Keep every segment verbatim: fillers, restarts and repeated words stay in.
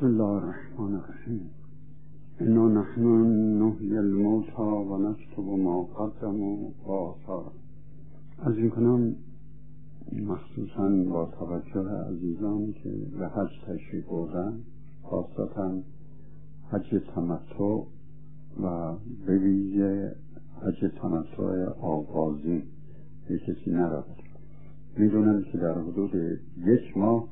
بسم الله الرحمن الرحیم. انا نحن نحیی الموتی و نکتب ما قدموا و آثارهم. از این کنم مخصوصا با توجه عزیزان که به حج تشریف بردن، خاصتا حج تمتع و به ویژه حج تمتع آغازین به کسی نرفت، میدونم که در حدود یک ماه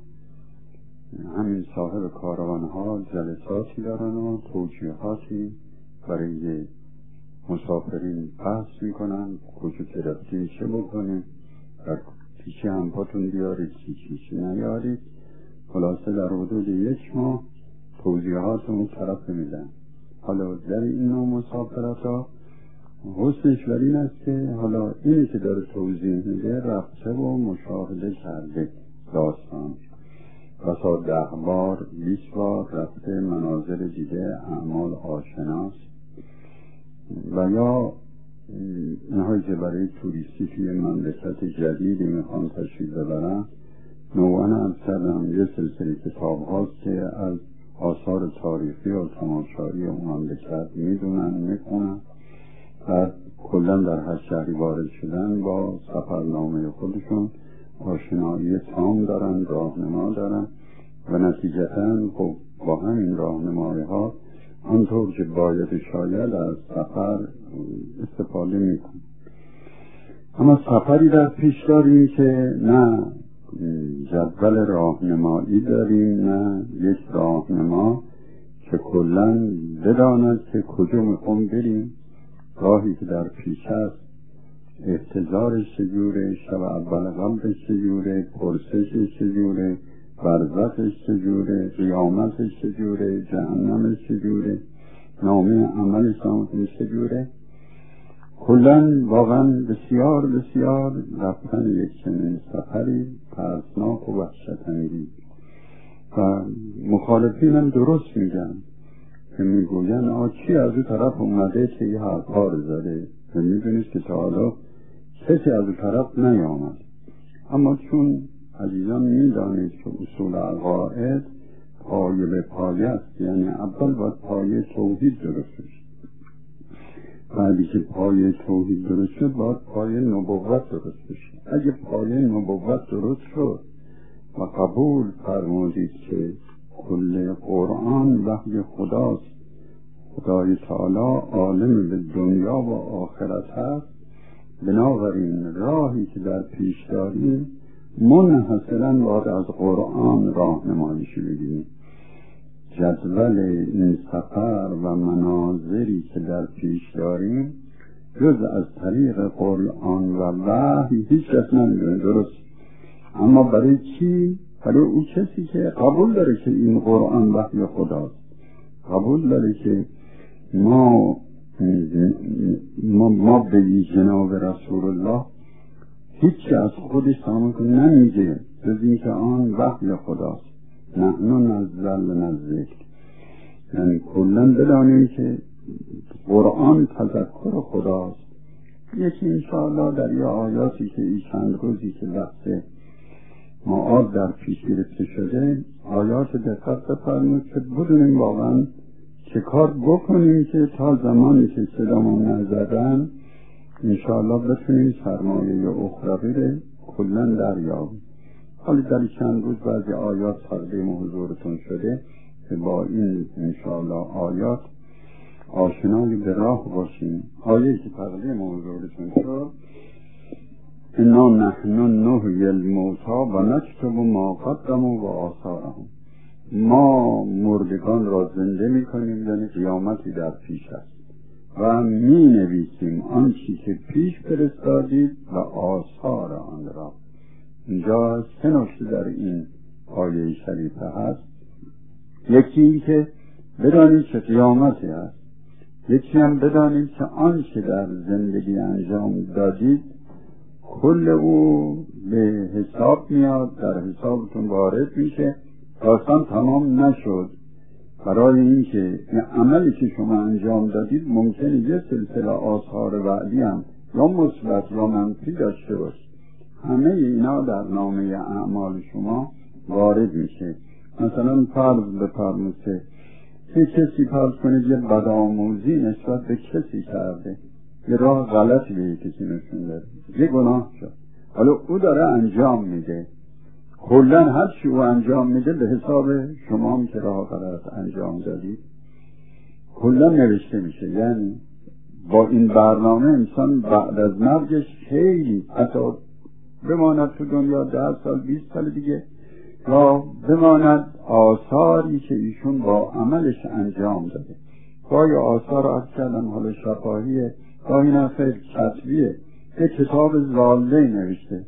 همین صاحب کاروانها جلساتی دارن و توجیهاتی برای مسافرین بحث میکنن. کجا که رفتی چه بکنیم، در پیشی همپاتون بیارید چی چیشی نیارید. خلاصه در حدود یک ماه توضیحات اون طرف میدن. حالا در این نوع مسافرت ها حسنش بر این است که حالا اینی که داره توضیح میده رفته و مشاهده کرده داستان، بسا ده بار بیست بار رفته مناظر دیده، اعمال آشناست. و یا اینهایی که برای توریستی توی مملکت جدیدی میخوان تشریف ببرن، نوعا عرض کردم یه سلسله کتاب هاست که از آثار تاریخی و تماشایی اون مملکت میدونن میخونن و کلا در هر شهری وارد شدن با سفرنامه خودشون آشنایی تام دارن، راهنما دارن و نتیجتاً خب با همین راهنمایی ها آنطور که باید شاید از سفر استفاده میکنن. اما سفری در پیش داریم که نه جدول راهنمایی داریم، نه یک راهنما که کلاً بداند که کجا میخوام بریم. راهی که در پیش است احتضارش چجوره، شب اول قبلش چجوره، پرسشش چجوره، برزخش چجوره، قیامتش چجوره، جهنمش چجوره، نامه عملش نامتش چجوره. کلن واقعا بسیار بسیار رفتن یک چنین سفری ترسناک و وحشت‌انگیز. و مخالفین هم درست میگن که میگوین آ چی از اون طرف اومده که یه حرفا رو زده و میدونید که تا حالا کسی از اون طرف نیامد. اما چون عزیزان میدانید که اصول عقاید پایه به پایه است، یعنی اول باید پایه توحید درست شد، بعدی که پایه توحید درست شد باید پایه نبوت درست شد. اگه پایه نبوت درست شد و قبول فرمودید که کل قرآن وحی خداست، خدای تعالی عالم به دنیا و آخرت هست، بنابراین راهی که در پیش داریم منحصراً باید از قرآن راهنماییش بگیریم. جدول این سفر و مناظری که در پیش داریم جز از طریق قرآن و وحی هیچ کس نمیدونه، درست. اما برای چی؟ برای اون کسی که قبول داره که این قرآن وحی خداست، قبول داره که ما ما, ما به جناب رسول الله هیچی از خودش تمام نمیگه جز اینکه آن وحی خداست. نحن نزلنا الذکر، یعنی کلن بدانیم که قرآن تذکر خداست. یکی انشاءالله در یه آیاتی که این چند روزی که بحث معاد در پیش گرفته شده آیات دقت بفرمایید که بدونیم واقعا چه کار بکنیم که تا زمانی که صدامون نزدن انشاءالله بتونیم سرمایه اخروی رو کلن دریابیم. حالا در چند روز بعضی آیات تقدیم حضورتون شده که با این انشاءالله آیات آشنایی به راه باشیم. آیه که تقدیم حضورتون شد انا نحن نحیی الموتی و نکتب ما قدموا و آثارهم، ما مردگان را زنده میکنیم، یعنی قیامتی در پیش است، و می نویسیم آنچه که پیش فرستادید و آثار آن را. اینجا سه نکته در این آیه شریفه هست. یکی این که بدانید که قیامتی هست، یکی هم بدانید که آنچه در زندگی انجام دادید کل او به حساب میاد، در حسابتون وارد میشه. داستان تمام نشد. برای اینکه این عملی که شما انجام دادید ممکنه یه سلسله آثار وعدی هم یا مثبت یا منفی داشته باشه، همه اینا در نامه اعمال شما وارد میشه. مثلا فرض بفرمایید که یه کسی فرض کنید یه بدآموزی نسبت به کسی کرده، یه راه غلطی به کسی نشون داده، یه گناه شد، حالا او داره انجام میده، کلا هر چی او انجام میده به حساب شما هم که راه غلط انجام دادید کلا نوشته میشه. یعنی با این برنامه انسان بعد از مرگش خیلی حتی بماند تو دنیا ده سال بیست سال دیگه یا بماند آثاری که ایشون با عملش انجام داده. گاهی آثار رو عرض کردم، حالا شفاهیه، گاهی نفع کتبیه، یه کتاب ضاله نوشته.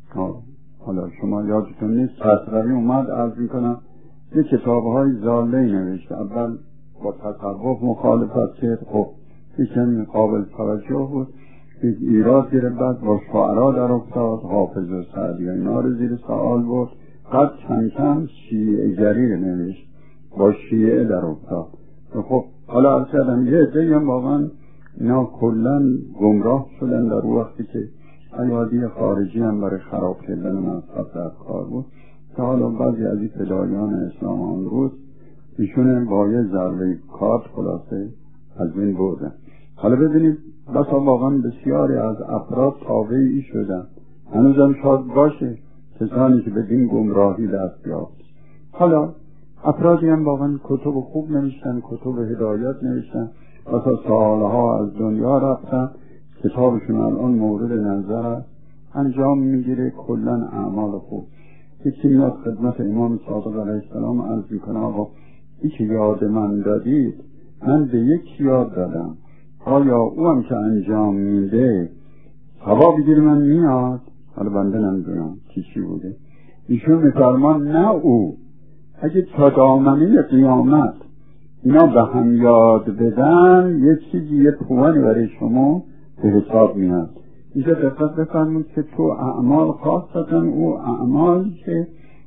حالا شما یادتون نیست سطروی اومد عرض میکنم یه کتابهای ضاله نوشته، اول با تصوف مخالفت کرد، خب یکم قابل توجه بود، ایراد گرفت، بعد با شعرا در افتاد، حافظ و سعدی اینا رو زیر سوال بود، بعد کم کم شیعه گری نوشت، با شیعه در افتاد. خب حالا عرض کردم یه عده هم واقعا اینا کلا گمراه شدن در وقتی که ایادی خارجی هم برای خراب کردن مذهب در کار بود، که حالا بعضی از این فدایان اسلام آن روز ایشون با یه ضربه کارت خلاصه از بین بردن. حالا ببینید بسا واقعا بسیاری از افراد تابعی شدن، هنوزم شاید باشه کسانی که به دین گمراهی دست یافت. حالا افرادی هم واقعا کتب خوب نوشتن، کتب هدایت نوشتن، بسا سالها از دنیا رفتن، کتابشون الان مورد نظر است، انجام میگیره کلا اعمال خوب. یکی میاد خدمت امام صادق علیه السلام عرض میکنه آقا این که یاد من دادید من به یک یاد دادم، آیا او هم که انجام میده ثوابی گیر من میاد؟ حالا بنده نمیدونم کی چی بوده. ایشون میفرمان نه، او اگه تا دامنه قیامت اینا به هم یاد بدن یه چیزی یه پوانی برای شما به حساب میاد. اینجا دقت بفرمایید که تو اعمال خاصتا او اعمال که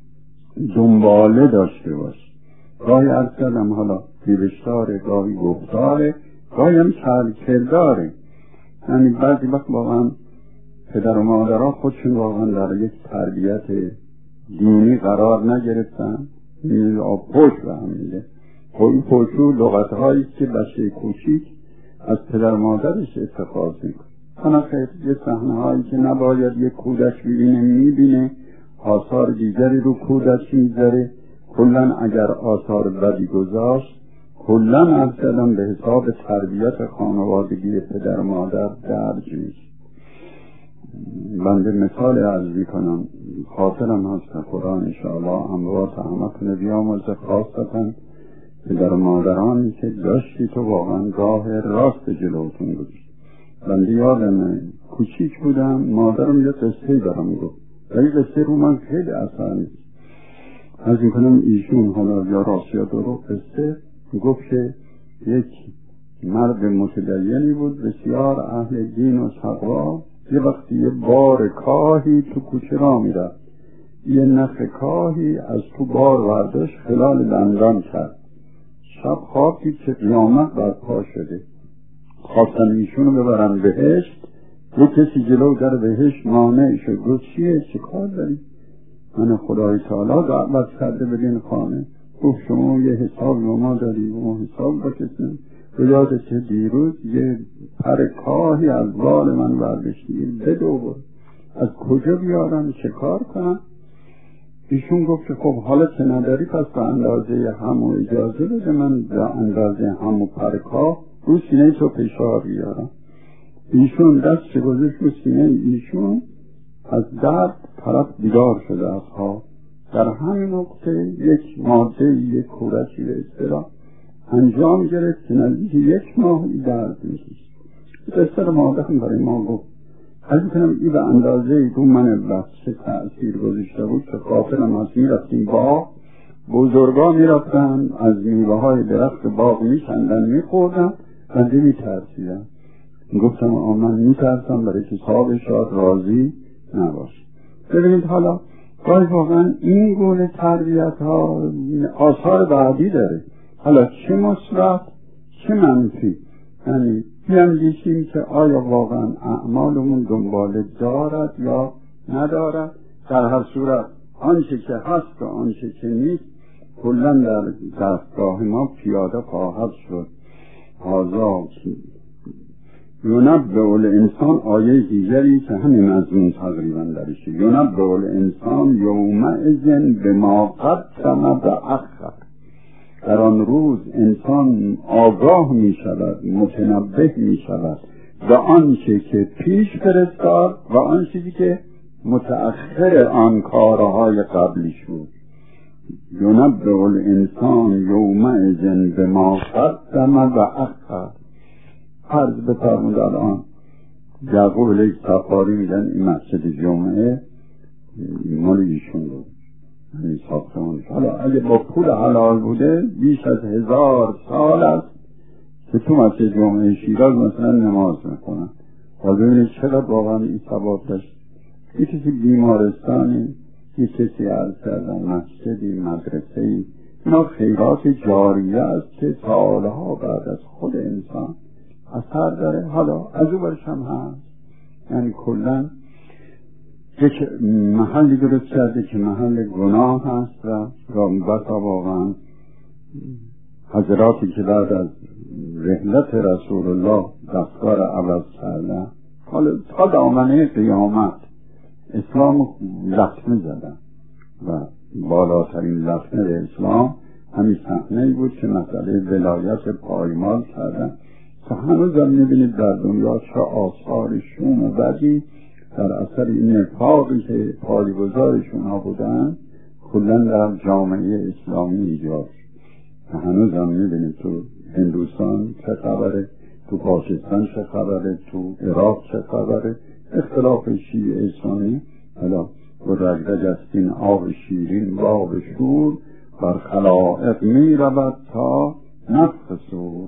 دنباله داشته باش، گاهی عرض کردم حالا پیوشتاره، گاهی گفتاره، گاهی هم کرداره. یعنی بعضی وقت واقعا پدر و مادرها خودشون واقعا در یک تربیت دینی قرار نگرفتن، این پوش به هم میده. خب این پوشو لغتهایی که بچه کوچیک از پدر و مادرش استفاده میکنه. حالا خیلی یه صحنه هایی که نباید یک کودک ببینه میبینه، آثار دیگری رو کودک میذاره، کلن اگر آثار بدی گذاشت کلن از کردم به حساب تربیت خانوادگی پدر و مادر درج میشه. بنده مثال عرض میکنم، خاطرم هست که قرآن انشاءالله اموات همتون بیامرزه، خاصتا پدر و مادرانی که داشتی تو واقعا راه راست جلوتون گذاشت. بنده یادم کوچیک بودم، مادرم یه قصه دارم گفت، ولی قصه رو من خیلی اثر نیست از میکنم ایشون حالا یا راست یا درو قصه گفت که یک مرد متدینی بود بسیار اهل دین و تقوا، یه وقتی یه بار کاهی تو کوچه را میرفت، یه نخ کاهی از تو بار ورداشت خلال دندان کرد، شب خواب دید که قیامت برپا شده، خواستن ایشونو ببرن بهشت، یه کسی جلو در بهشت مانع شد، گفت چیه چه کار داری؟ من خدای تعالی دعوت کرده بدین خانه. گفت شما یه حساب با ما داری و ما حساب بکشن. به یاده که دیروز یه پر کاهی از بال من برداشتی، بدو بود از کجا بیارم چه کار کنم؟ ایشون گفت که خب حالا که نداری پس به اندازه همو اجازه بده من به اندازه همو پر کاه رو سینه تو فشار بیارم. ایشون دست چه گذاشت رو سینه ایشون، از درد طرف بیدار شده از ها. در همین نقطه یک ماده یک کورکی به اصطلاح انجام گرفت که نزدیک یک ماه ای درد میکشید. قصه رو مادرم برای ما گفت، از میکنم ای به اندازه رو من بچه تأثیر گذاشته بود که خاطرم از میرفتیم باغ، بزرگا میرفتن از میوه های درخت باغ میکندن میخوردن و ده میترسیدن. گفتم آمن میترسم برای که صاحب شاد راضی نباشه. ببینید حالا گاهی واقعا این گونه تربیت ها آثار بعدی داره، حالا چه مثبت چه منفی. یعنی بیاندیشیم که آیا واقعا اعمالمون دنباله دارد یا ندارد. در هر صورت آنچه که هست و آنچه که نیست کلا در دستگاه ما پیاده خواهد شد. آزاد یونبئ الانسان آیه دیگری که همین مضمون تقریبا درشه. یونبئ الانسان یومئذ بما قدم واخر. در آن روز انسان آگاه می شود، متنبه می شود به آنچه که پیش فرستاد و آن چیزی که متأخر آن کارهای قبلی شد. یونبئ الانسان یومئذ بما قدم واخر. فرض بفرمود الان یعقوب علیه السلام میگن این مسجد جمعه مال ایشون بود، این ساختمانش. حالا اگه با پول حلال بوده بیش از هزار سال است که تو مسجد جمعه شیراز مثلا نماز میکنن. حالا ببینید چقدر واقعا این ثواب داشت. یه کسی بیمارستانی، یه کسی عرض کردن مسجدی، مدرسه‌ای، اینا خیرات جاریه است که سالها بعد از خود انسان اثر داره. حالا از او برش هم هست، یعنی کلن یک محلی درست کرده که محل گناه هست و بسا واقعا حضراتی که بعد از رحلت رسول الله دستار عوض کرده، حالا تا دامنه قیامت اسلام لطمه زدن و بالاترین لطمه اسلام همین صحنه‌ای بود که مسئله ولایت پایمال کردن. تا هنوز هم میبینید در دنیا چه آثار شوم و بدی در اثر این نفاقی که پایه‌گذارشون ها بودن کلن در جامعه اسلامی ایجاد شد. تا هنوز هم میبینید تو هندوستان چه خبره، تو پاکستان چه خبره، تو عراق چه خبره. اختلاف شیعه اسلامی حالا و رگرگ استین آب شیرین و آب شور بر خلائق می رود تا نفخ صور.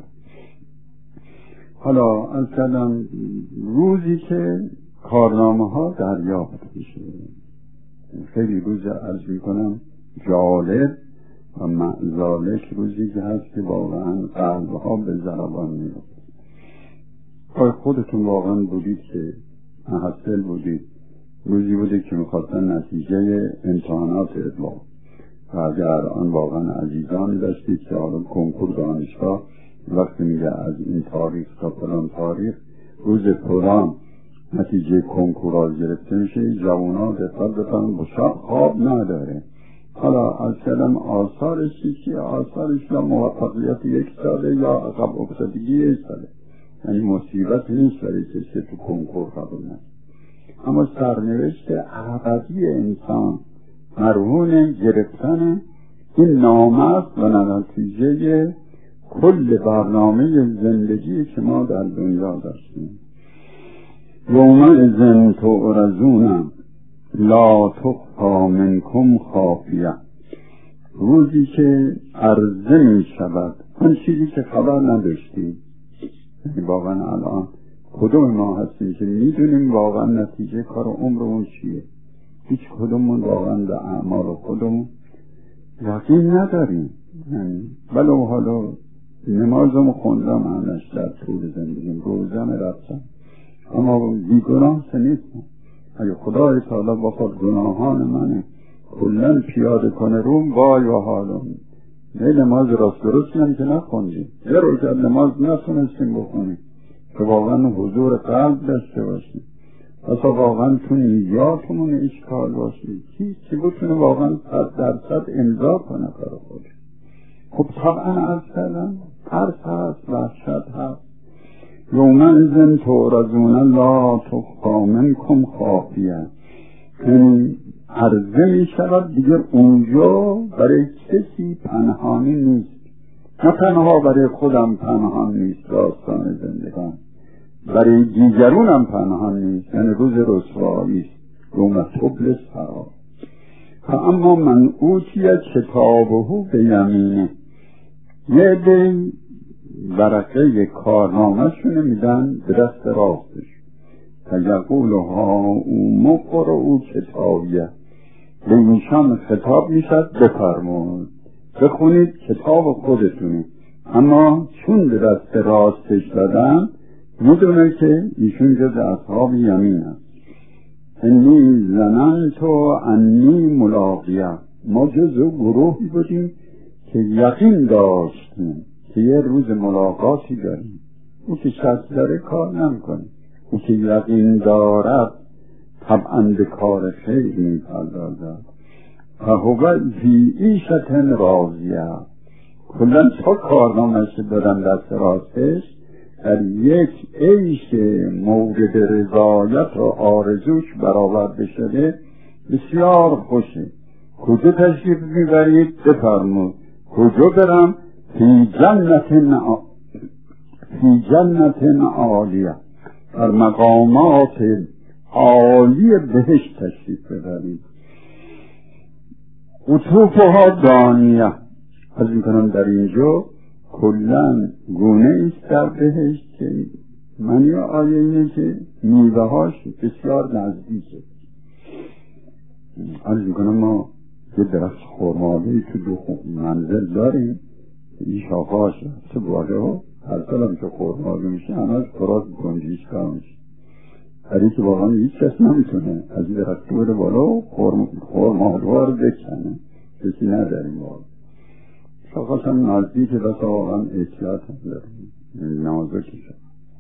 حالا از کلم روزی که کارنامه ها دریافت میشه، خیلی روز عرض میکنم جالب و معزالک، روزی که هست که واقعا قلب ها به ضربان میفته. خودتون واقعا بودید که محصل بودید، روزی بوده که میخواستن نتیجه امتحانات اطلاع و اگر آن واقعا عزیزانی داشتید که حالا کنکور دانشگاه وقتی میگه از این تاریخ تا فلان تاریخ روز فلان نتیجه کنکورال گرفته میشه، جوان‌ها دقت بکنن بشا خواب نداره. حالا از کلم آثارش چیه؟ آثارش یا موفقیت یک ساله یا عقب افتادگی یک ساله، یعنی مصیبت نیست برای کسی تو کنکور قبول نشد. اما سرنوشت ابدی انسان مرهون گرفتن این نامه است و نتیجه کل برنامه زندگی که ما در دنیا داشتیم. یومئذ تعرضون لا تخفی منکم خافیه. روزی که عرضه می شود اون چیزی که خبر نداشتید. یعنی واقعا الان کدوم ما هستیم که میدونیم واقعا نتیجه کار عمرمون چیه؟ هیچ کدومون واقعا به اعمال خودمون یقین نداریم. یعنی ولو حالا نمازم خوندم همش در طول زندگیم، روزم رفتم، اما بیگناه سه نیستم. اگه خدای تعالی بخواد گناهان منه کلن پیاده کنه روم، وای و حالم. نه نماز راست درست من که نخوندیم، یه روز نماز نتونستیم بخونیم که واقعا حضور قلب داشته باشیم، اصلا واقعا تو نیاتمون اشکال باشیم، چیزی بتونه واقعا صد درصد امضا کنه کار خودش. خب طبعا از کردن ترس هست، وحشت هست. یومئذ تعرضون لا تخفی منکم خافیه. این عرضه می شود دیگر اونجا برای کسی پنهانی نیست. نه تنها برای خودم پنهان نیست داستان زندگان، برای دیگرونم پنهان نیست، یعنی روز رسوایی است. یوم تبلی السرائر. فاما من اوتی کتابه بیمینه. یه به ورقه کارنامه شونه میدن به دست راستش، فیقول ها مقرؤ کتابیه. به ایشان خطاب میشد بفرمایید بخونید کتاب خودتونه. اما چون به دست راستش دادن میدونه که ایشون جز اصحاب یمین است. انی ظننت انی ملاقیه. ما جز گروهی بودیم که یقین داشتیم که یه روز ملاقاتی داریم. او که شک داره کار نمیکنه، او که یقین دارد طبعا به کار خیر میپردازد. فهو فی عیشة راضیه. کلا تا کارنامه‌اش دادن دست راستش در یک عیش مورد رضایت و آرزوش برآورده شده، بسیار خوشه. کجا تشریف میبرید؟ بفرمود. کجا برم؟ فی جنت نا... فی جنت عالیه، در مقامات عالی بهشت تشریف ببرید. قطوفها دانیه. از این کنم در اینجا کلن گونه ایست در بهشت که معنی آیه اینه که میوه هاش بسیار نزدیکه. از این کنم ما یه درخت خرمالی تو دو منزل داریم، این شاخهاش سه باله ها هر سال هم که خرمالی میشه همه فراز گنجیش کار میشه. هری که واقعا هیچ کس نمیتونه از این درخت بره بالا خرمالی ها رو بکنه، کسی نداریم بالا. شاخهاش هم نزدیکه بس واقعا احتیاط هم داریم، نازکی شد.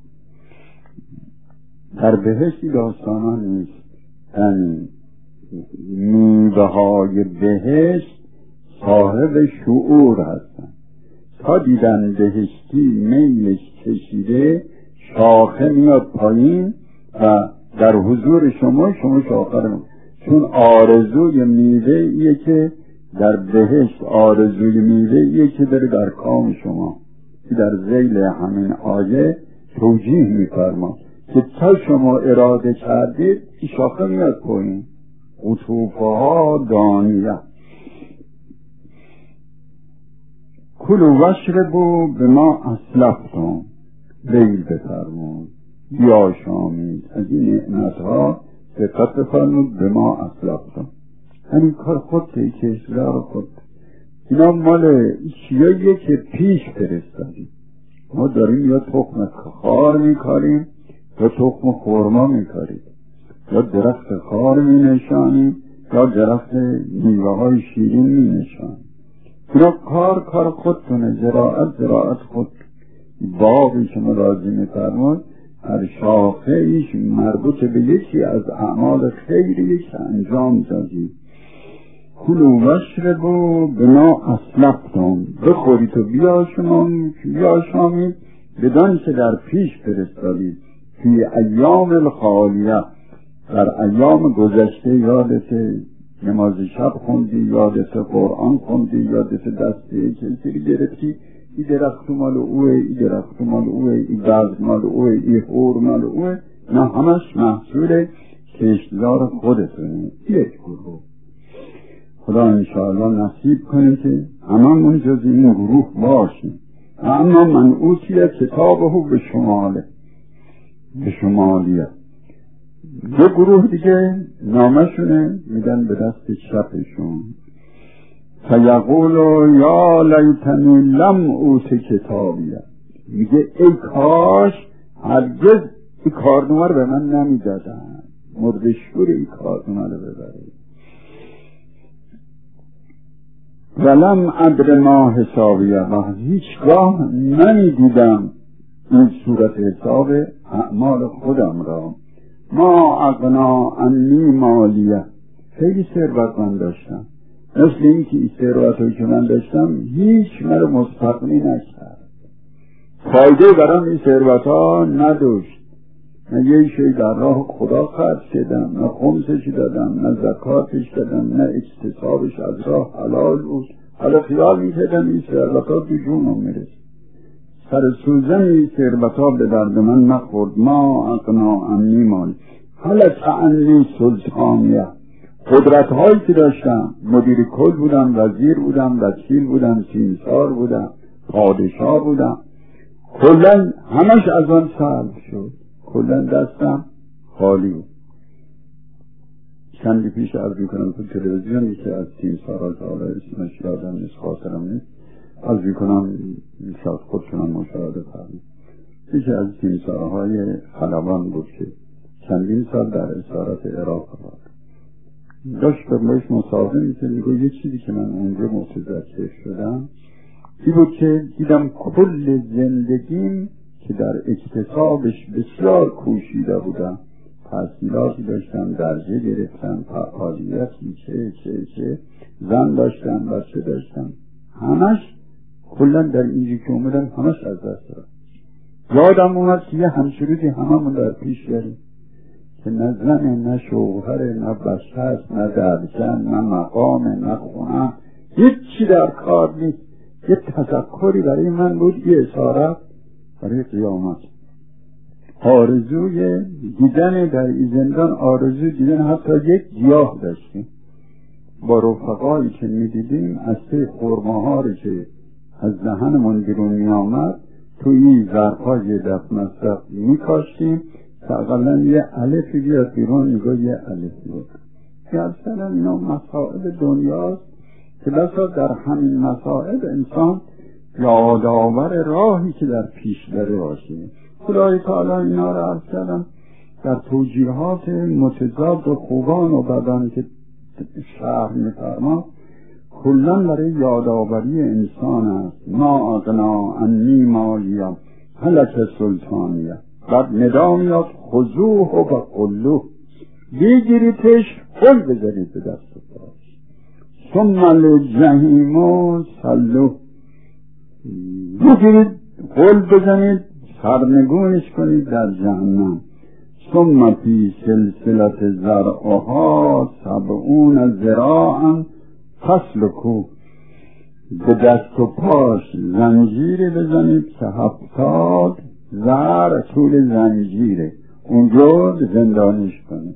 در بهشتی داستان نیست، یعنی میوه های بهشت صاحب شعور هستن. تا دیدن بهشتی میلش کشیده شاخه میاد پایین و در حضور شما شما شاخه رو، چون آرزوی میوه ایه که در بهشت آرزوی میوه ایه که داره در کام شما، که در ذیل همین آیه توجیه میفرما که تا شما اراده کردید این شاخه میاد پایین. قطوفها دانیه. کلوا واشربوا بما اسلفتم. ویل بفرمود، بیاشامید از این نعمتها، دقت بفرمود بما اسلفتم. همین کار خودته که اصلاح خود. اینا مال چیاییه که پیش فرستادیم. ما داریم یا تخم خار میکاریم یا تخم خرما میکاریم، یا درخت خار می نشانیم یا درخت میوه های شیرین می نشانیم. اینا کار کار خودتونه، زراعت زراعت خود. باقی که مرازی می فرمود هر شاخه ایش مربوط به یکی از اعمال خیری که انجام دادی. کلوا واشربوا بما اسلفتم. بخورید و بیاشامید بدان که در پیش فرستادید. فی ایام الخالیه. در ایام گذشته یادت نماز شب خوندی، یادت قرآن خوندی، یادت دسته کسی گرفتی، ای درخت مال اوه، ای درخت مال اوه، ای برگ مال اوه، ای حور مال اوه. نه همش محصول کشتزار خودتونه. یک گروه. خدا انشاءالله نصیب کنه که هممون جز این گروه باشیم. اما من اوتیه کتابه به شماله به شمالیه. دو گروه دیگه نامشونه میدن به دست چپشون. فیقولو یا لیتنی لم اوت کتابیه. میگه ای کاش هرگز این کارنامه رو به من نمیدادن. مردشور این کارنامه رو ببره. ولم ادر ما حسابیه. و هیچگاه نمیدیدم این صورت حساب اعمال خودم را. ما اغنا عنی مالیه. خیلی ثروتمند داشتم، مثل این که این ثروتی که من داشتم هیچ مرا مستغنی نکرد. فایده برام این ثروت ها نداشت. نه یه شی در راه خدا خرج کردم، نه خمسش دادم، نه زکاتش دادم، نه اکتسابش از راه حلال بود. حالا خیال میکردم این ثروت ها تو جونم میرسه. سر سوزن این ثروت ها به درد من نخورد. ما اغنا عنی مالی. حالا تعنی سلطانیه. قدرت هایی که داشتم، مدیر کل بودم، وزیر بودم، وکیل بودم، سیمسار بودم، پادشاه بودم، کلن همش از آن سلب شد. کلن دستم خالی بود. چندی پیش عرض میکنم تو تلویزیون یکی از سیمسارات، حالا اسمش یادم نیست، خاطرم نیست، عرض میکنم شاید خودشونم مشاهده فرمید. یکی از سیمسارهای خلبان بود که چندین سال در اسارت عراق بود. داشت به باش مصاحبه میکنه، میگه یه چیزی که من اونجا متذکر شدم این بود که دیدم کل زندگیم که در اکتسابش بسیار کوشیده بودم، تحصیلاتی داشتم، درجه گرفتم، فعالیتی چه چه چه زن داشتم، بچه داشتم، همش کلا در اینجی که اومدم همش از دست دارم. یادم اومد که یه همچروزی هممون در پیش داریم که نه زن، نه شوهر، نه بچه، نه درجن، نه مقام، نه خونه، هیچی در کار نیست. یه تذکری برای من بود، یه اشارت برای قیامت، آرزوی دیدن در این زندان، آرزوی دیدن حتی یک گیاه داشتیم با رفقایی که میدیدیم از ته خرماها رو که از دهنمون بیرون می آمد توی ظرفای دست مصرف می کاشتیم که اقلا یه الفی بیاد بیرون، میگه یه الفی بود. گرچه اینا مسائل دنیاست که بسا در همین مسائل انسان یادآور راهی که در پیش داره باشه. خدای تعالی اینا رو عرض کردم در توجیهات متضاد و خوبان و بدان که شرح می‌فرما کلن برای یادآوری انسان است. ما اغنا عنی مالیا هلک سلطانیه، بعد ندا میاد خذوه و بقلوه، بگیریدش خل بذارید به دست باش، ثم الجحیم صلوه، بگیرید خل بزنید سرنگونش کنید در جهنم، ثم فی سلسلة ذرعها سبعون ذراعا فاسلکوه، به دست و پاش زنجیری بزنید که هفتاد ذرع طول زنجیره، اونجا زندانیش کنید.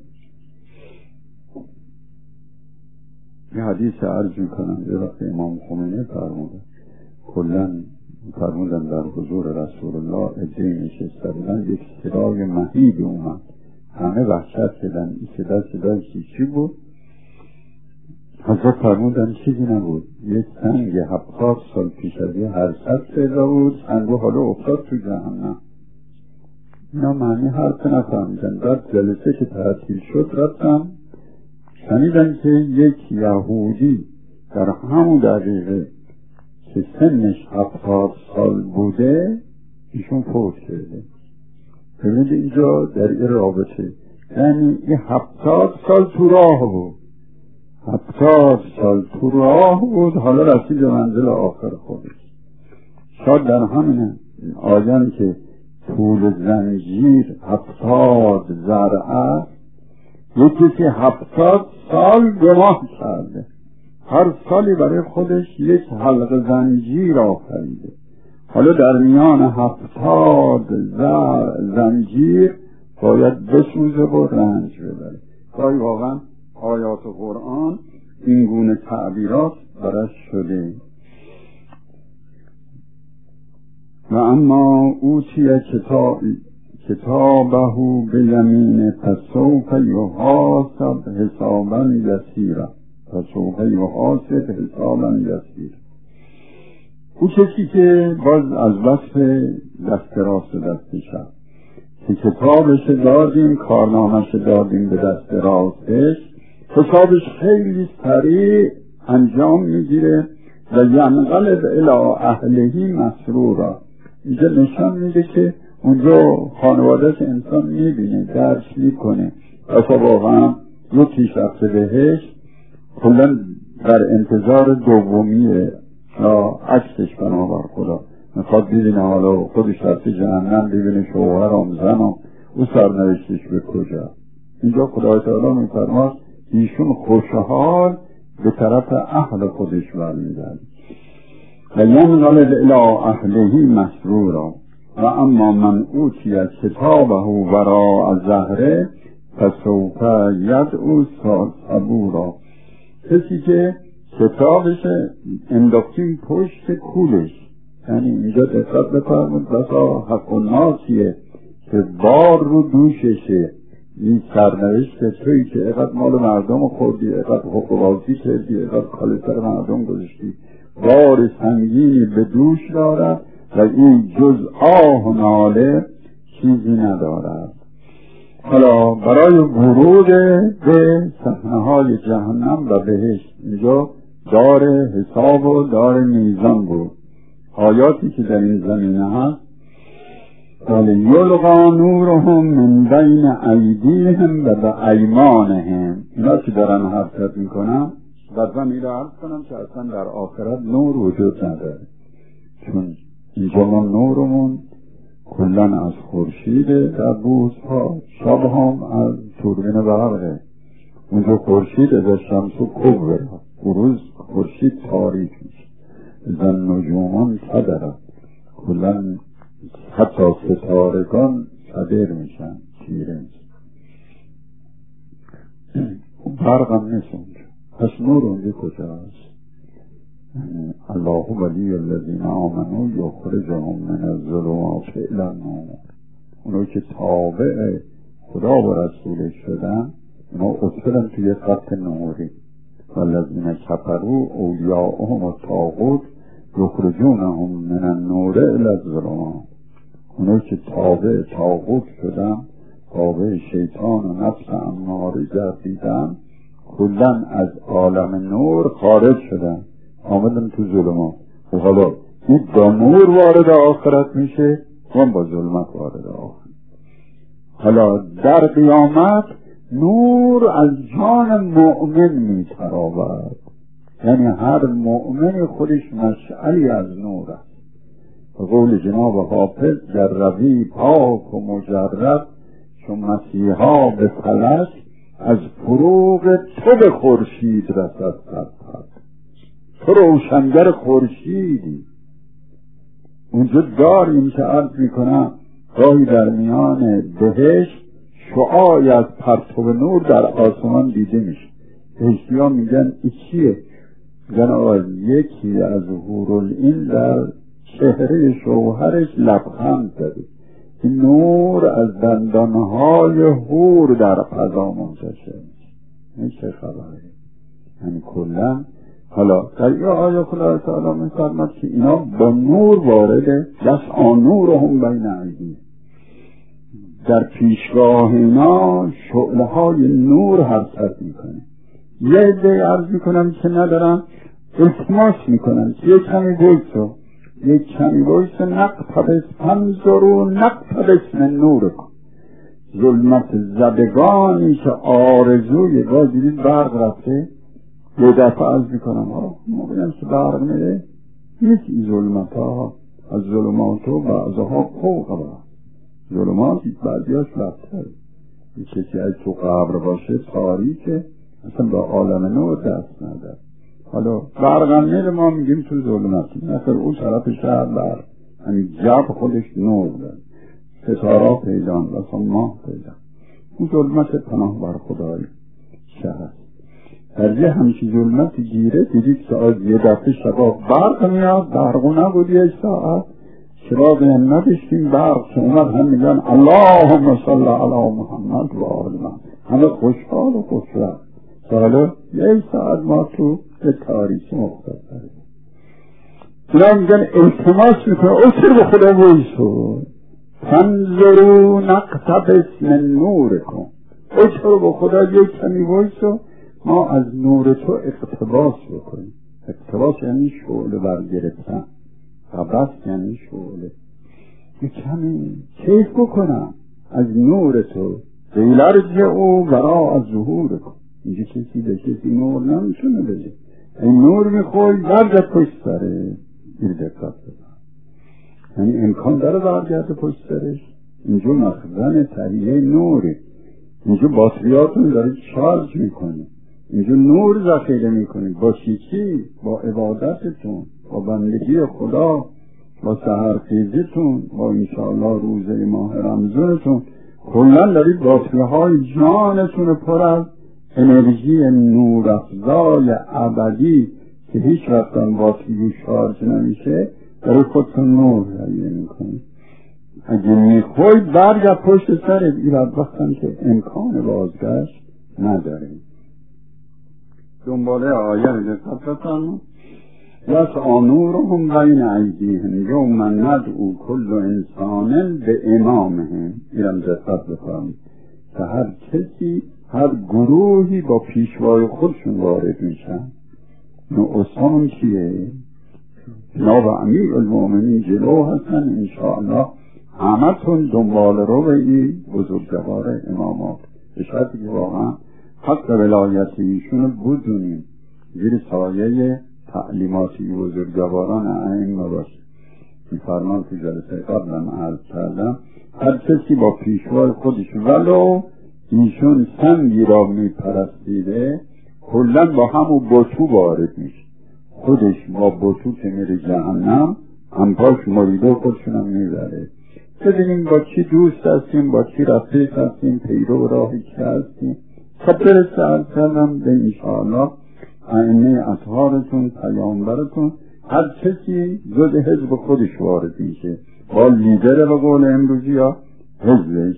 یه حدیث عرض میکنم یه وقت امام خمینی فرموده، کلن فرمودن در حضور رسول الله ادهی نشسته بودن، یک صدای مهیب اومد، همه وحشت شدن، این صدا صدای چی بود؟ حضرت فرمودن چیزی نبود، یک سنگ هفتاد سال پیش از یه هرصد صدا بود، سنگو حالا افتاد تو جهنم. اینا معنی حرف نفهمیدن. بعد جلسه که تعطیل شد رفتم شنیدن که یک یهودی در همون دقیقه که سنش هفتاد سال بوده ایشون فوت کرده. ببینید اینجا در این رابطه، یعنی این هفتاد سال تو راه بود، هفتاد سال تو راه بود، حالا رسید به منزل آخر خودش. شاید در همین آیان که طول زنجیر هفتاد ذرعه، یکی که هفتاد سال گناه کرده، هر سالی برای خودش یک حلقه زنجیر آفریده، حالا در میان هفتاد زر زنجیر باید بسوزه و رنج ببره. گاهی واقعا آیات قرآن این گونه تعبیرات برش شده. و اما اوتی کتاب کتابه به یمین فسوف یحاسب حسابا یسیرا، فسوف یحاسب حسابا یسیرا. او کسی که باز از وصف دست راست و دست چپ که کتابش دادیم، کارنامش دادیم به دست راستش، حسابش خیلی سریع انجام میگیره و ینقلب الی اهلهی مسرورا. اینجا نشان میده که اونجا خانوادهش انسان میبینه، درک میکنه، اصلا واقعا رو پیشرفت بهش کلن در انتظار دومیه یا عکسش بنابر خدا میخواد ببینه حالا خودش رفت جهنم، ببینه شوهرم زنم او سرنوشتش به کجا. اینجا خدای تعالی میفرماد ایشون خوشحال به طرف اهل خودش برمیگرده. و ینقلب الی اهلهی مسرورا و اما من اوتی کتابه وراء ظهره فسوف یدعو ثبورا. کسی که کتابش انداختیم پشت کولش، یعنی اینجا دقت بفرمود بسا حق الناسیه که بار رو دوششه، این سرنوشت تویی که اقدر مال مردم خوردی، اقدر حقوقاتی کردی، اقدر کالتر مردم گذاشتی، بار سنگینی به دوش دارد و این جز آه و ناله چیزی ندارد. حالا برای ورود به صحنه‌های جهنم و بهشت، اینجا دار حساب و دار میزان بود. آیاتی که در این زمینه هست، ولی یلقا نورهم من بین ایدیهم و به ایمانهم، اینا که دارن حرکت میکنن بعد من ایره عرض کنم که اصلا در آخرت نور وجود نداره، چون اینجا ما نورمون کلن از خورشیده، در بوزها شب هم از توربین برقه، اونجا خورشید از شمس و کبره، روز خورشید تاریک میشه، زن نجومان صدره، کلن حتی ستارگان صدر میشن، تیره میشن، برق هم نیست اونجا. پس نور اونجا کجا هست؟ الله ولی الذین آمنوا یخرجهم من الظلمات الی النور، اونو که تابع خدا و رسولش شدن اونا اصلا توی خط نوری، والذین کفروا اولیاءهم الطاغوت یخرجونهم من النور الی الظلمات، اونو که تابع طاغوت شدن، تابع شیطان و نفس اماره گردیدن، کلن از عالم نور خارج شدن، آمدن تو ظلمات. و حالا این با نور وارد آخرت میشه و با ظلمت وارد آخرت. حالا در قیامت نور از جان مؤمن میتراود، یعنی هر مؤمن خودش مشعلی از نور است. به قول جناب حافظ در روی پاک و مجرد چون مسیحا به فلک، از فروغ تو به خورشید رسد صد، تو روشنگر خورشیدی. اونجا داریم که عرض میکنم گاهی در میان بهشت شعاعی از پرتو نور در آسمان دیده میشه. بهشتی ها میگن این چیه؟ میگن آقا یکی از حورالعین در چهره شوهرش لبخند زده، این نور از دندانهای حور در فضا منتشر میشه. این چه خبره؟ یعنی کلا حالا در این آیه خدا تعالی می‌فرماید که اینا با نور وارده، یسعی نورهم بین ایدیهم، در پیشگاه اینا شعله های نور حرکت میکنه. یه عده عرض میکنن که ندارن، التماس میکنن که یک کمی بایسو یک کمی بایسو نقتبس فانظروا نقتبس من نورکم، ظلمت زدگانی که آرزوی گاه دیدید برق رفته، یه دفعه عرض میکنم ها ما بگم که برق میره، یکی ظلمت ها از ظلمات و بعضها فوق برق، ظلمات بعضیاش لبتر، این کسی از تو قبر باشه تاریکه، اصلا با عالم نور دست نداره. حالا برق هم میره ما میگیم تو ظلمتی، مثل اون طرف شهر برق، همین جب خودش نور داره، ستاره پیدا مثلا ماه پیدا، اون ظلمت پناه بر خدای شهر. در یه همچی ظلمت گیره دیدید که از یه دفعه شبا برق میاد، برقو نبود یک ساعت، چراغ هم نداشتیم، برق که اومد هم میگن اللهم صل علی محمد و آل محمد، همه خوشحال و خوشرفت. حالا یک ساعت ما تو به تاریخ مختصر اینا میگن التماس میکنه اصر به خدا بایسو فانظروا نقتبس من نورکم، اصر به خدا یک کمی بایسو ما از نور تو اقتباس بکنیم. اقتباس یعنی شعله برگرفتن، قبس یعنی شعله، یک کمی کیف بکنم از نور تو، ویلرج او برا از ظهور کن. اینجا کسی به کسی نور نمیشونه بده، این نور میخوای برگرد پشت سره، این دقت بزن، یعنی امکان داره برگرد پشت سرش. اینجا مخزن تهیه نوری، اینجا باتریاتون داره چارج میکنه، اینجا نور ذخیره میکنید با چی؟ با عبادتتون، با بندگی خدا، با سحرخیزیتون، با انشاءالله روزه ماه رمضانتون، کلا دارید باتریهای جانتون پر از انرژی نور افزای ابدی که هیچ وقت آن باتری شارژ نمیشه، داره خودتون نور تهیه میکنید. اگه میخواید برگرد پشت سرت، این وقتن که امکان بازگشت ندارید. دنباله آیه رو دقت بفرمایید. یسعی نورهم بین ایدیهم یوم ندعو کل انسان به امامه، اینم دقت بفرمایید. که هر کسی هر گروهی با پیشوای خودشون وارد میشن. نوعسان کیه؟ جناب امیر المؤمنین جلو هستن انشاءالله. همه تون دنبال رو به این بزرگوار امامات به شرطی که واقعا حق ولایت ایشون بدونیم زیر سایه تعلیماتی بزرگواران ائمه باشه. میفرمان تو جلسه قبلم عرض کردم هر کسی با پیشوای خودش ولو ایشون سنگی را میپرستیده کلن با همون بطو وارد میشه. خودش با بطو که میره جهنم همپاش مریده خودشونم میبره. ببینیم با کی دوست هستیم، با کی رفیق هستیم، پیرو راهی که هستیم. خب برسه عرض کردم به انشاءالله ائمه اطهارتون پیامبرتون هر کسی جز حزب خودش وارد میشه با لیدر به قول امروزی یا حزبش.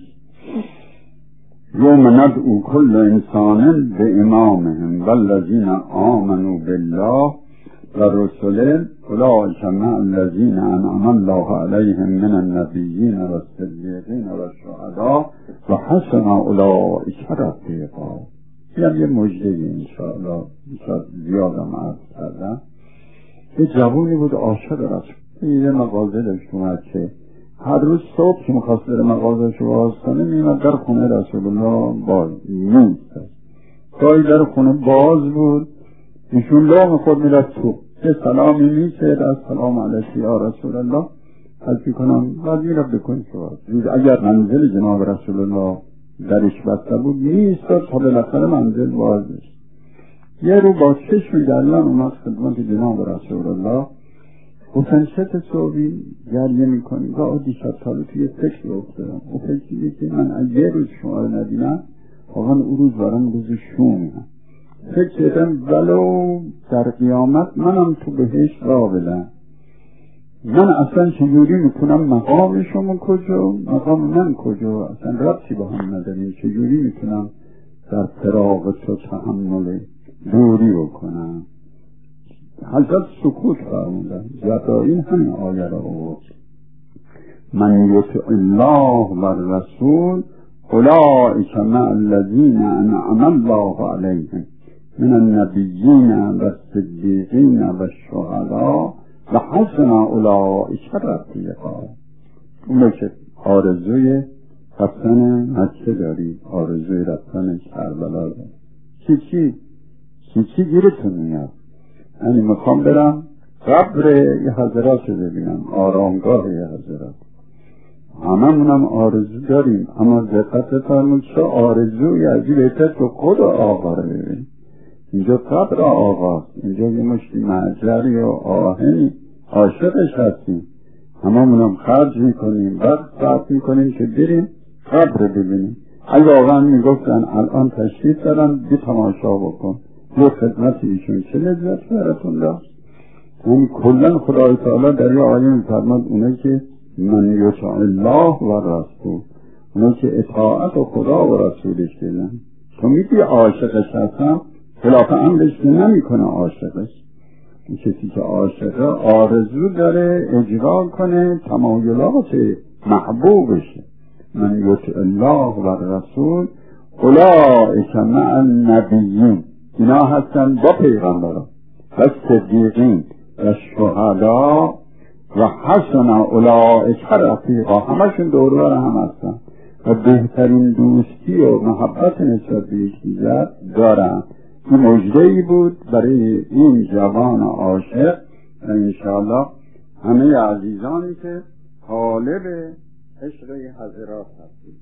یوم ندعو کل انسان به امامهم والذین آمنوا بالله و رسله اولئک مع الذین انعم الله علیهم من النبیین و الصدیقین و الشهداء و حسن اولئک رفیقا. اینم یه مژده انشاءالله شاید زیادم عرض کردم. یه جوانی بود عاشق رسول، یه مغازه داشت اومد که هر روز صبح که میخواست بره مغازه‌شو باز کنه میمد در خونه رسول الله باز نیست. گاهی در خونه باز بود ایشون لام خود میرفت تو یه سلامی میکرد از سلام علیک یا رسول الله حلفی کنم بعد میرفت بکن شواز. اگر منزل جناب رسول الله درش بسته بود نیست تا بالاخره منزل باز بشه. یه رو با چشم گلن اومد خدمت جناب رسول الله گفتن چه صحبی گریه میکنی؟ گاه دیشب ساله توی فکر افتادم. او فکریه که من از یه روز شما رو ندیدم واقعا او روز برام روز شومی هم. فکر کردم ولو در قیامت منم تو بهشت را بدم. من اصلا چجوری میکنم مقام شما کجا مقام من کجا اصلا ربطی با هم نداریم. چجوری میتونم در فراغ تو تحمل دوری بکنم؟ حضرت سکوت فرمودن زدائین همین آیه را آورد من یطع الله و الرسول اولئک مع الذین انعم الله علیهم من النبیین و الصدیقین و الشهداء و حسن اولئک رفیقا. اون که آرزوی رفتن مکه داری، آرزوی رفتن کربلا داری، چی چی چی چی گیرتون میاد؟ یعنی میخوام برم قبر یه حضرات رو ببینم، آرامگاه یه حضرات. همه منم آرزو داریم اما دقت فرمود چه آرزوی عجیب بهتر تو خود آقا رو ببین. اینجا قبر آقاست، اینجا یه مشتی معجری و آهنی عاشقش هستیم. همه منم خرج میکنیم وقت صرف میکنیم که بریم قبر ببینیم. اگه واقعا میگفتن الان تشریف دارن بی تماشا بکن یه خدمت ایشون چه لذت براتون داشت. اون کلن خدای تعالی در یه آیه میفرماد اونه که من یطع الله و رسول، اونه که اطاعت و خدا و رسولش دیدن. تو میگی عاشقش هستم خلاف امرش نمی کنه. عاشقش این کسی که عاشقه آرزو داره اجرا کنه تمایلات محبوبشه. من یطع الله و رسول اولئک مع النبیین، اینا هستن با پیغمبران و صدیقین و شهدا و حسن اولئک رفیقا، همشون دوربر هم هستن و بهترین دوستی و محبت نسبت به یکدیگر دارن. این مژده‌ای بود برای این جوان عاشق و انشاءالله همه عزیزانی که طالب عشق حضرات هستید.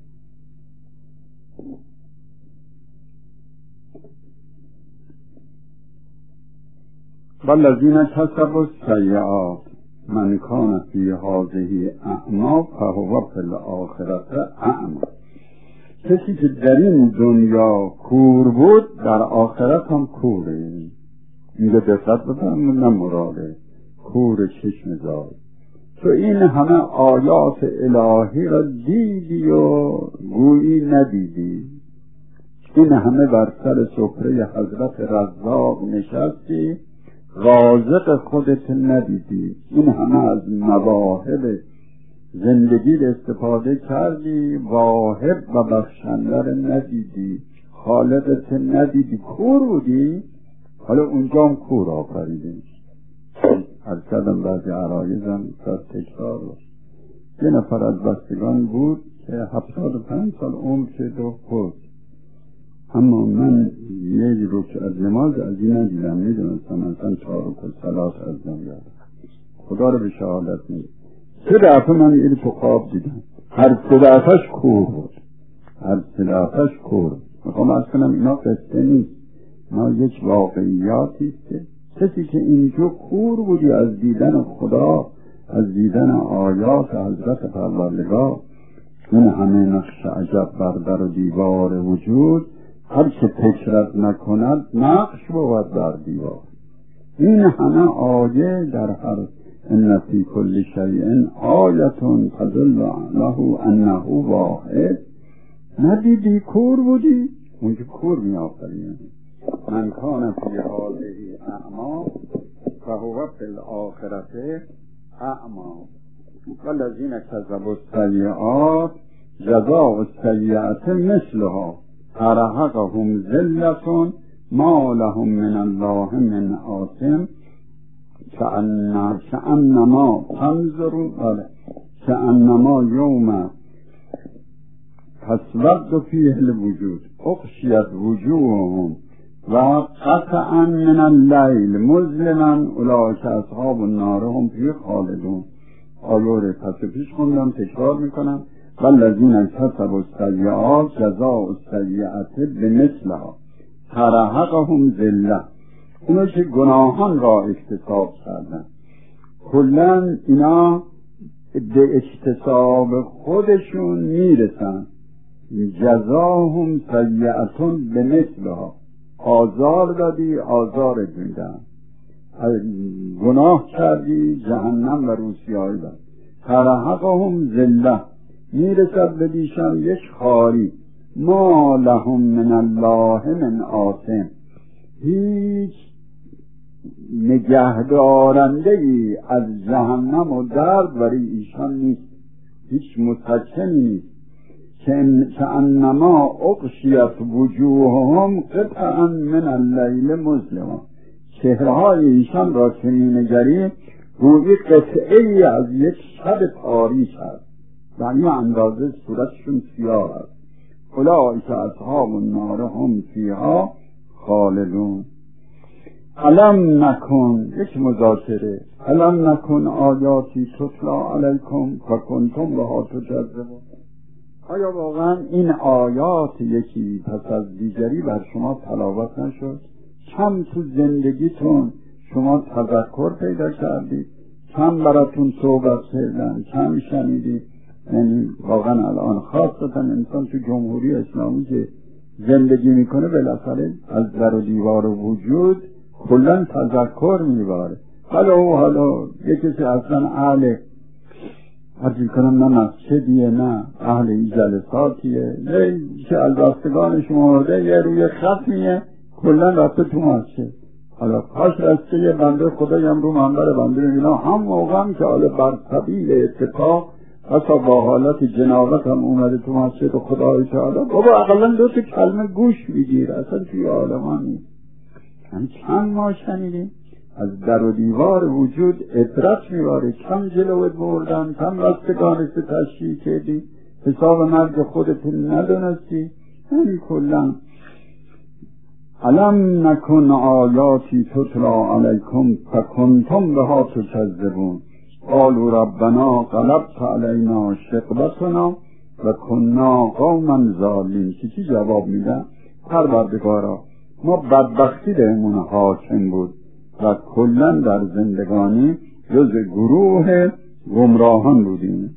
والذین کسبوا السیئات من کان فی هذه اعمی فهو فی الاخرة اعمی. کسی که در این دنیا کور بود در آخرت هم کوره. اینجا دقت بفرمایید، نه مراده کور چشم زاد. تو این همه آیات الهی را دیدی و گویی ندیدی. این همه بر سر سفره حضرت رزاق نشستی رازق خودت ندیدی. این همه از مواهب زندگی استفاده کردی، واهب و بخشنده رو ندیدی، خالقت ندیدی، کور بودی. حالا اونجا هم کور آفریدی. هر کدام بعضی عرایزم در تکرار بود. یه نفر از بستگان بود که هفتاد و پنج سال عمر شد و خود، اما من یک رکع از نماز از این ندیدم، میدونستم اصلا چهار رکع صلات از نمیاد. خدا رو به شهادت میدم سه دفعه من این تو خواب دیدم، هر سه دفعهش کور بود، هر سه دفعهش کور. میخوام از کنم اینا قصه نیست، اینا یک واقعیاتی است که کسی که اینجا کور بودی از دیدن خدا، از دیدن آیات حضرت پروردگار، این همه نقش عجب بر در و دیوار وجود، هر که فکرت نکند نقش بود بر دیوار. این همه آیه در هر ان فی کل شیء آیه تدل له انه واحد. ندیدی کور بودی، اون که کور می آفرینه. من کان فی هذه اعما فهو فی الاخرة اعما والذین کذبوا السیئات جزاء السیئة مثلها ترهقهم ذلة ما لهم من الله من عاصم کأنما تنظرون کأنما یوم تسود فیه الوجود اغشیت وجوههم و قطعا من اللیل مظلما اولئک اصحاب النار هم فیها خالدون. آیه پس پیش خوندم، تکرار میکنم. والذین کسبوا السیئات جزاء السیئة بمثلها ترهقهم ذلة. اونا که گناهان را اکتساب کردن، کلن اینا به اکتساب خودشون میرسن. جزاهم سیئة بمثلها، آزار دادی آزار میدن، گناه کردی جهنم و روسیایی داد. ترهقهم ذلة، میرسد به دیشان یک خاری. ما لهم من الله من عاصم، هیچ نگهدارنده ای از جهنم و درد برای ایشان نیست، هیچ مسکنی نیست. که انما اغشیت وجوههم قطعا من اللیل مظلما، چهرهای ایشان را که مینگری روی قطعه ای از یک شب تاریک است، یعنی اندازه صورتشون سیاه است. اولئک اصحاب النار هم فیها خالدون. الم نکن، یک مذاکره، الم نکن آیاتی تتلا علیکم فکنتم بها تکذبون. آیا واقعا این آیات یکی پس از دیگری بر شما تلاوت نشد؟ کم تو زندگیتون شما تذکر پیدا کردید؟ کم براتون صحبت کردن؟ کم شنیدید؟ یعنی واقعا الان خاصتا انسان تو جمهوری اسلامی که زندگی میکنه بالاخره از در و دیوار و وجود کلا تذکر میباره. حالا حالا یه کسی اصلا اهل حرفی کنم نه مسجدیه نه اهل این جلساتیه، یه که از رستگانش مرده یه روی ختمیه کلا رفته تو مسجد. حالا کاش رسته یه بنده خدایم رو منبر بنده اینا هم موقع هم که حالا بر سبیل اتفاق اصلا با حالت جنابت هم اومده تو مسجد و خدای تعالی بابا اقلا دو تا کلمه گوش میگیر، اصلا توی عالمان نیست. یعنی چند ما شنیدیم از در و دیوار وجود عبرت میباره، کم جلوت بردن، کم رستگانش تشریح کردی، حساب مرگ خودتون ندونستی. یعنی کلا الم نکن آیاتی تتلا علیکم فکنتم بها تکذبون قالوا ربنا غلبت علینا شقوتنا و کنا قوما ظالمین. که چی جواب میدن؟ پروردگارا ما بدبختی بهمون حاکم بود و کلا در زندگانی جز گروه گمراهان بودیم.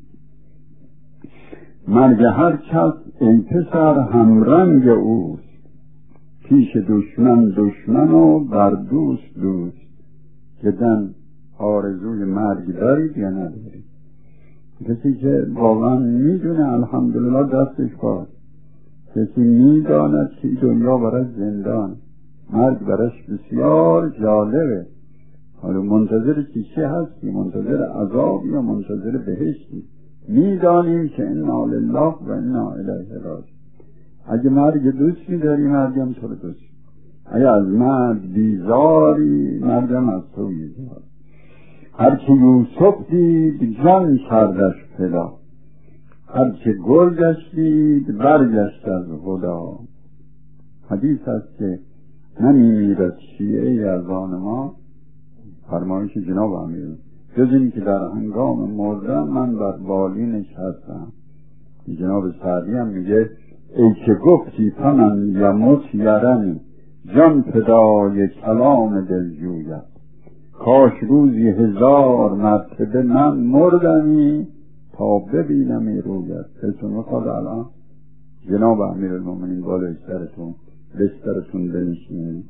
مرگ هر کس ای پسر همرنگ اوست، پیش دشمن دشمن و بر دوست دوست. جدن آرزوی مرگ دارید یا ندارید؟ کسی که واقعا میدونه الحمدلله دستش باز، کسی میداند که دنیا برای زندان، مرگ برایش بسیار جالبه. حالا منتظر چی هستی؟ منتظر عذاب یا منتظر بهشتی؟ میدانیم که انا لله و انا الیه راجعون. اگه مرگ دوست می‌داری، مرگم تو رو دوست. اگه از مرگ بیزاری، مرگم از تو بیزار. هر که یوسف دید جان کردش فدا، هر که گل گشتید برگشت از خدا. حدیث است که نمیمیرد شیعه از آن ما، فرمایش جناب امیر، جز این که در هنگام مردن من بر بالینش هستم. جناب سعدی هم میگه ای که گفتی فمن یموت یرنی، جان فدای کلام دلجویت. کاش روزی هزار مرتبه من مردمی تا ببینم ای رویت. پسون میخواد الان جناب امیر المومنین بالای سرتون بسترتون بنشینید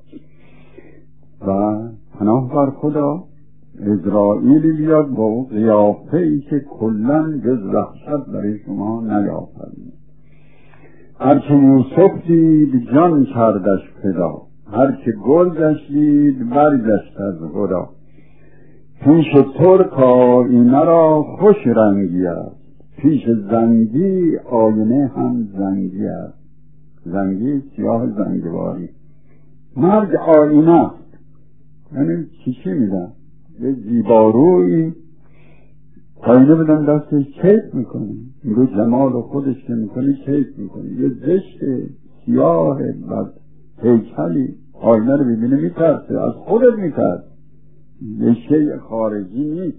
و پناه بر خدا اسرائیلی بیاد با اون قیافه ای که کلن جز وحشت برای شما نیافرید. هر که یوسف دید جان کردش فدا، هر که گل گشتید برگشت از خدا. پیش ترک آینه را خوش رنگی است، پیش زنگی آینه هم زنگی است. زنگی سیاه زنگواری، مرگ آینه است. یعنی چیچی میدن یه زیبارویی آینه بدن دستش کیف میکنه، میگه جمال خودش که میکنه کیف میکنه. یه زشت سیاه بد هیکلی آینه رو ببینه میترسه، از خودت میترسه، یه شیء خارجی نیست.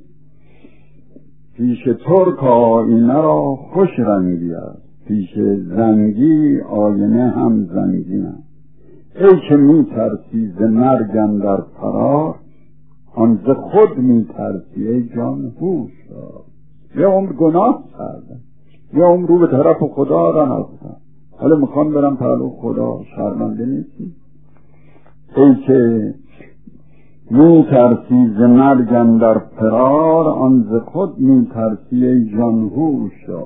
پیش ترک آینه را خوش رنگی است، پیش زنگی آینه هم زنگی است. ای که میترسی ز مرگ اندر فرار، آن ز خود میترسی ای جان هوش دار. یه عمر گناه کردم، یه عمر رو به طرف خدا رفتم، حالا میخوام برم پهلو خدا. شرمنده نیستی؟ ای که میترسی ز مرگ اندر فرار، آن ز خود میترسی ای جان هوش دار.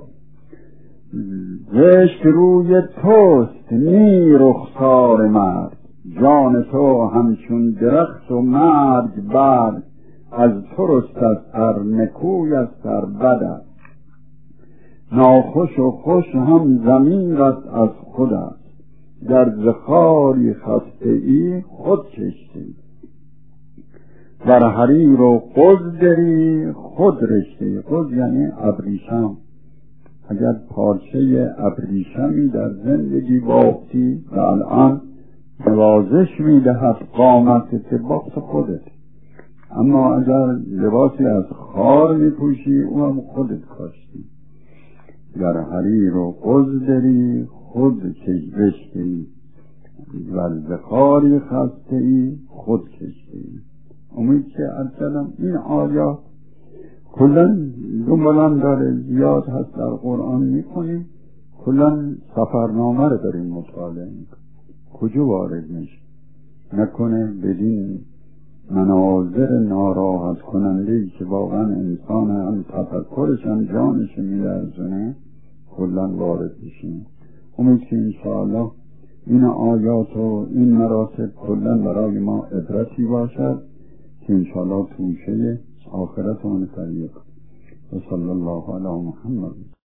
زشت روی توست نی رخسار مرد، جان تو همچون درخت و مرگ برگ. از تو رست از سر نکوی از سر بد است، ناخوش و خوش هم ضمیرت از خود است. در زخاری خسته ای خود کشتی، در حریر و قز دری خود رشته. قز یعنی ابریشم. اگر پارچه ابریشمی در زندگی بافتی و الان نوازش میدهد قامت باخت خودت، اما اگر لباسی از خار میپوشی اونم خودت کاشتی. در حریر و قز دری خود کشتی، و زخاری خسته ای خود کشتی. امید که ارسلم این آیات کلن دنبالم داره، زیاد هست در قرآن میکنیم، کلن سفرنامه رو داریم مطالعه میکنیم. کجا وارد میشه نکنه بدین مناظر ناراحت کنندهی که واقعا انسان هم تفکرش هم جانش میلرزونه کلن وارد میشیم. امید که انشاءالله این آیات و این مراتب کلن برای ما عبرتی باشد که انشاءالله توشه آخرت آن فریق. و صلی الله علی محمد.